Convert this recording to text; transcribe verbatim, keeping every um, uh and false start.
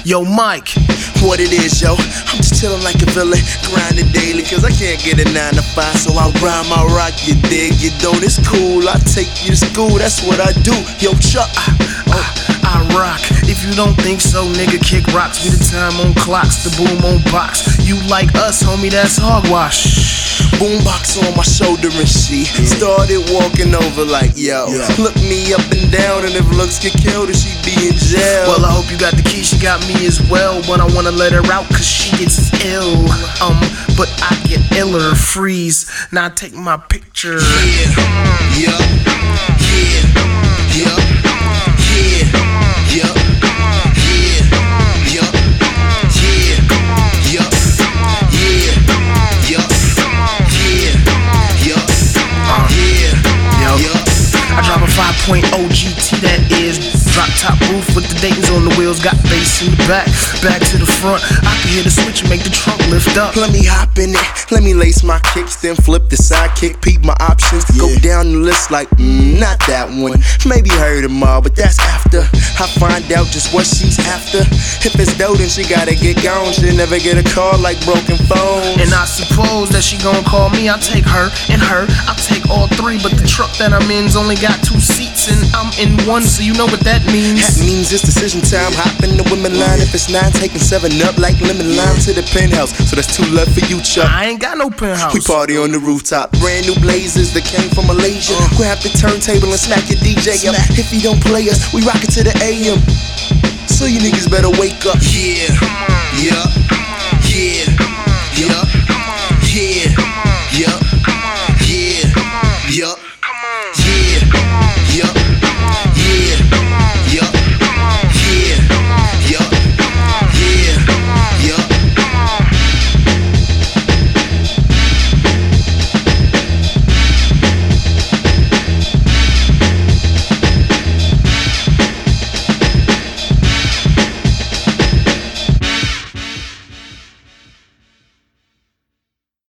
Yo, Mike. What it is, yo, I'm just chillin' like a villain, grinding daily, cause I can't get a nine to five, so I rhyme, I rock, you dig, you don't, it's cool, I take you to school, that's what I do, yo, Chuck, oh, I rock, if you don't think so, nigga, kick rocks, be the time on clocks, the boom on box, you like us, homie, that's hogwash. Boombox on my shoulder and she started walking over like, yo, look me up and down, and if looks get killed, then she be in jail. Well, I hope you got the key, she got me as well, but I wanna let her out cause she gets ill. Um, but I get iller, freeze, now take my picture. Yeah, yeah, yeah, yeah, yeah, yeah, yeah, yeah, yeah, yeah. I drop a five point oh G T, that is drop top roof with the Dayton's on the wheels, got bass in the back, back to the front. I can hear the switch and make the trunk lift up. Let me hop in it, let me lace my kicks, then flip the sidekick, peep my options, yeah. Go down the list like, mm, not that one. Maybe heard them all, but that's after I find out just what she's after. If it's dope, then she gotta get gone. She'll never get a call like broken phones. And I suppose that she gon' call me. I'll take her and her, I'll take all three, but the truck that I'm in's only got two seats and I'm in one, so you know what that means. That means it's decision time. Hop in the women line. If it's nine, taking seven up like lemon lime to the penthouse. So that's two left for you, Chuck. I ain't got no penthouse. We party on the rooftop. Brand new blazers that came from Malaysia. Uh, Grab the turntable and smack your D J up. If he don't play us, we rock it to the A M. So you niggas better wake up. Yeah, yeah, yeah, yeah.